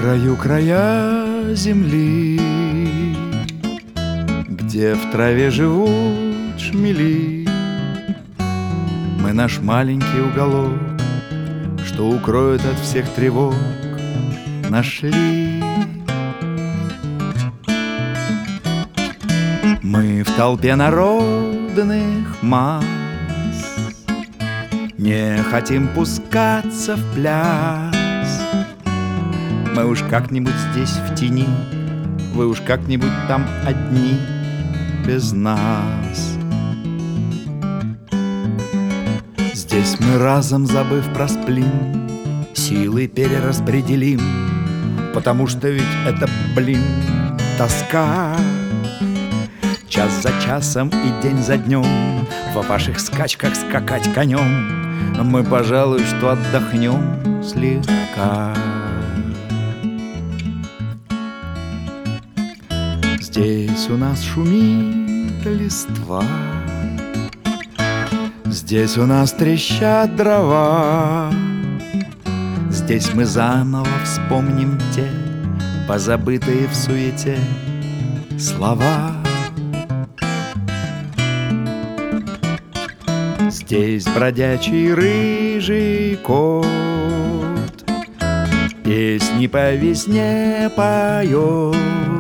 краю края земли, где в траве живут шмели, мы наш маленький уголок, что укроет от всех тревог, нашли. Мы в толпе народных масс не хотим пускаться в пляс. Мы уж как-нибудь здесь в тени, вы уж как-нибудь там одни без нас. Здесь мы разом, забыв про сплин, силы перераспределим, потому что ведь это, тоска. Час за часом и день за днем в ваших скачках скакать конем мы, пожалуй, что отдохнем слегка. Здесь у нас шумит листва, здесь у нас трещат дрова, здесь мы заново вспомним те позабытые в суете слова. Здесь бродячий рыжий кот песни по весне поет,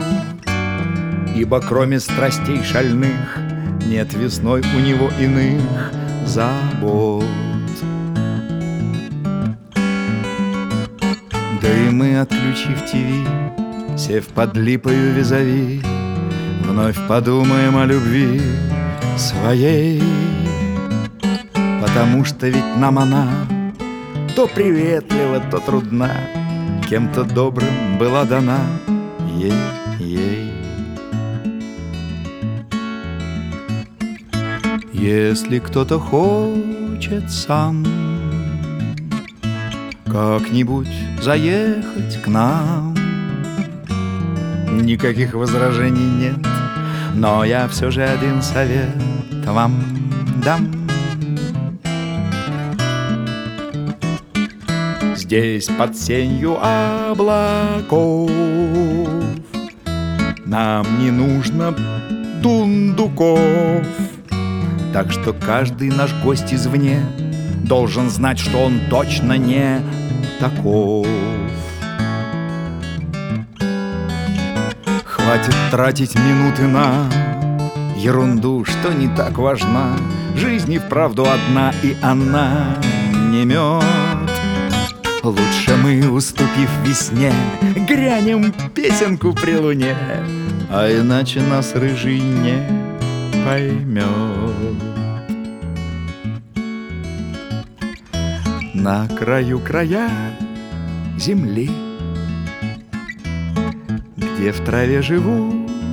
ибо кроме страстей шальных нет весной у него иных забот. Да и мы, отключив ТВ, сев под липою визави, вновь подумаем о любви своей, потому что ведь нам она то приветлива, то трудна, кем-то добрым была дана ей. Если кто-то хочет сам как-нибудь заехать к нам, никаких возражений нет, но я все же один совет вам дам. Здесь под сенью облаков нам не нужно дундуков, так что каждый наш гость извне должен знать, что он точно не таков. Хватит тратить минуты на ерунду, что не так важна. Жизнь и вправду одна, и она не мед. Лучше мы, уступив весне, грянем песенку при луне, а иначе нас рыжий не поймет. На краю края земли, где в траве живут